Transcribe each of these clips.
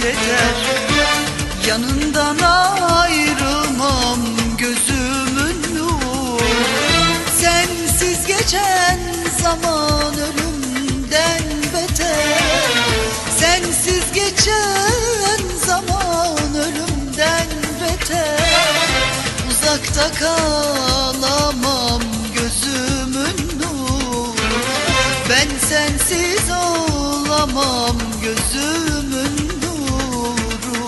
yeter. Yanından ayrılmam gözümün nuru. Sensiz geçen zaman ölümden beter. Sensiz geçen zaman ölümden beter. Uzakta kalamam gözümün nuru. Ben sensiz olamam gözümün nuru.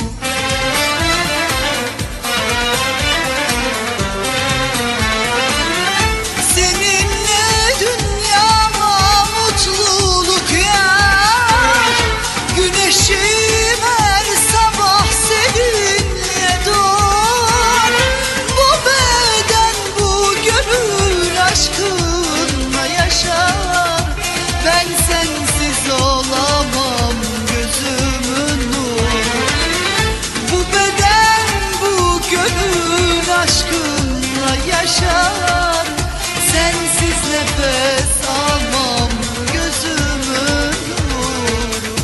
Seninle dünyama mutluluk yar. Güneşim her sabah seninle doğar. Bu beden bu gönül aşkınla yaşar. Ben sensiz olamam gözümün nuru. Bu beden bu gönül aşkınla yaşar. Sensiz nefes almam gözümün nuru.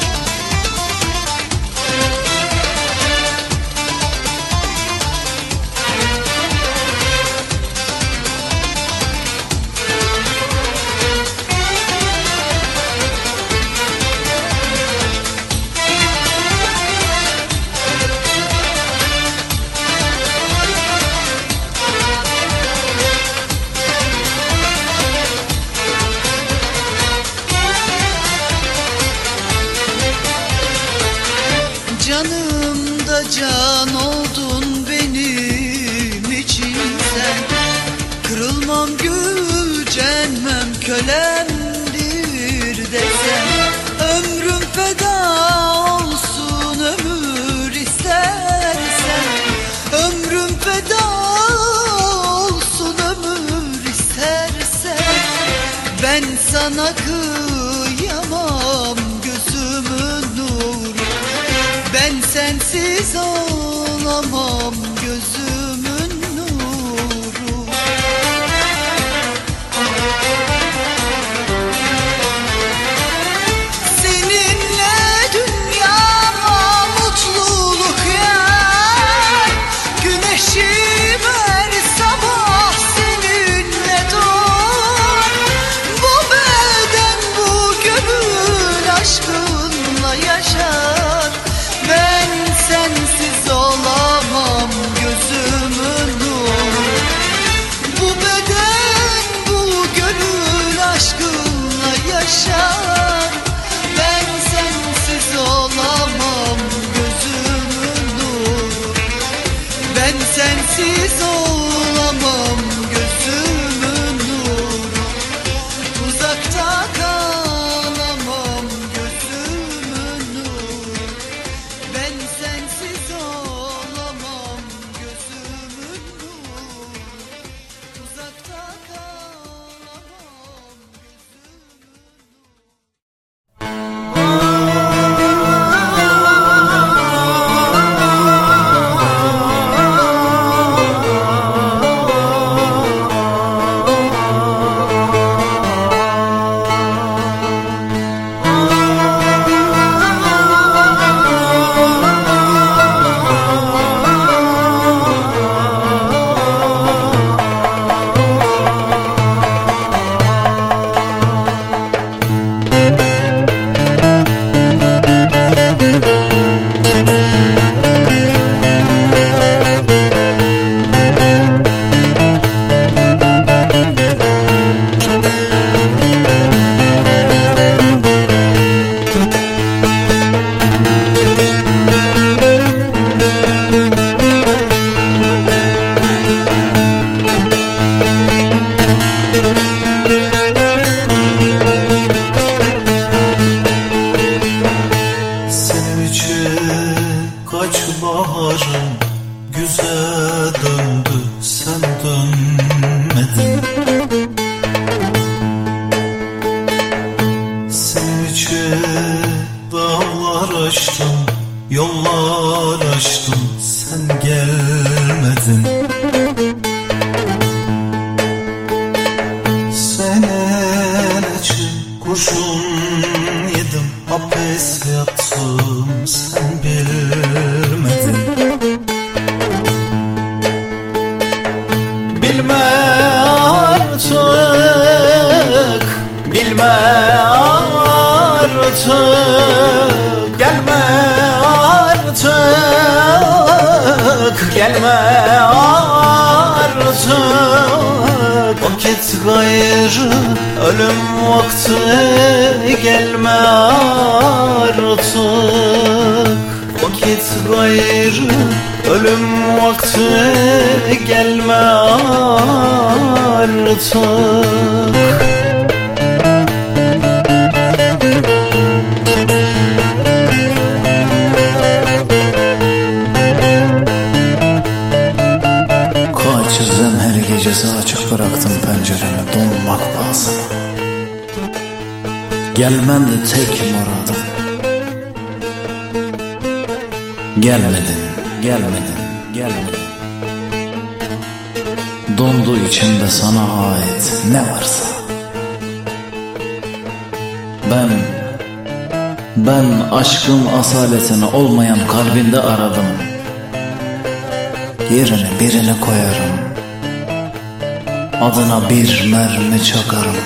Canımda can oldun benim için sen. Kırılmam gücenmem kölemdir desen. Ömrüm feda olsun ömür istersen. Ömrüm feda olsun ömür istersen. Ben sana kıyamam gözümün nuru. Ben sensiz olamam gözümün nuru. Seninle dünyama mutluluk yar. Güneşim her sabah seninle doğar. Bu beden bu gönül aşkınla yaşar. Ben sensiz olamam gözümün nuru. Bu beden bu gönül aşkınla yaşar. Ben sensiz olamam gözümün nuru. Ben sensiz olamam gözümün nuru. Uzakta kalamam gözümün nuru. Ben sensiz olamam gözümün nuru. Uzakta kalamam gözümün Yollar açtım, sen gelmedin. Senelerce kurşun yedim, hapis yattım, sen artık, gelme artık. Vakit gayrı, ölüm vakti, gelme artık. Vakit gayrı, ölüm vakti, gelme artık. Her gecesi açık bıraktım penceremi donmak pahasına. Gelmen de tek muradım. Gelmedin, gelmedin, gelmedin. Dondu içimde sana ait ne varsa. Ben aşkın asaletini olmayan kalbinde aradım. Yerine birini koyarım, adına bir mermi çakarım.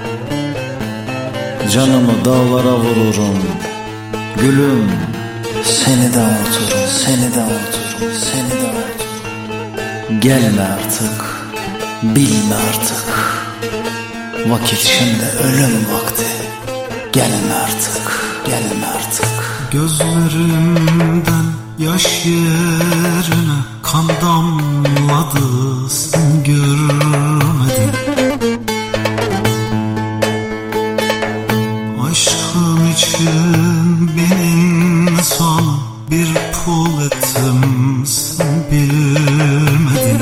Canımı dağlara vururum. Gülüm, seni de unuturum, seni de unuturum, seni de unuturum. Gelme artık, bilme artık. Vakit şimdi ölüm vakti. Gelme artık, gelme artık. Gözlerimden yaş yerine kan damladı, sen görmedin. Aşkın için benim sana bir pul ettim, sen bilmedin.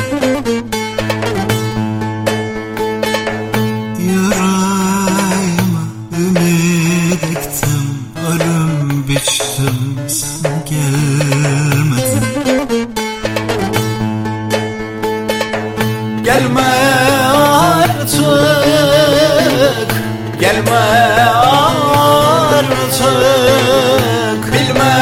Yüreğime ümit ektim, ölüm biçtim, sen gelmedin. Gelme artık, gelme artık. Bilme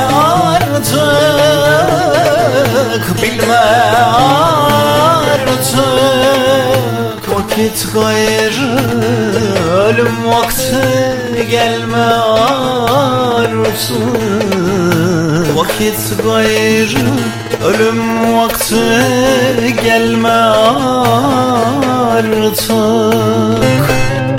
artık, bilme artık. Vakit gayrı, ölüm vakti, gelme artık. Vakit gayrı, ölüm vakti, gelme artık.